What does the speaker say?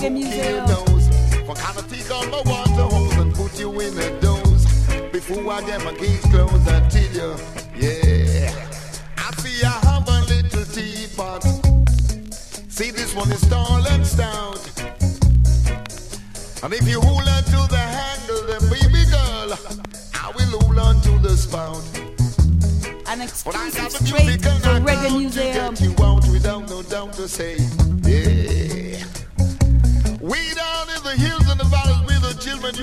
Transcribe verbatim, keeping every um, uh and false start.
Reggae Museum. For kind of take all my water hose and put you in a dose. Before I get my gates closed, I tell you, yeah. I see I have a little teapot. See, this one is tall and stout. And if you hold on to the handle, then baby girl, I will hold on to the spout. An exclusive straight for Reggae Museum. You out without no doubt to say, yeah. Way down in the hills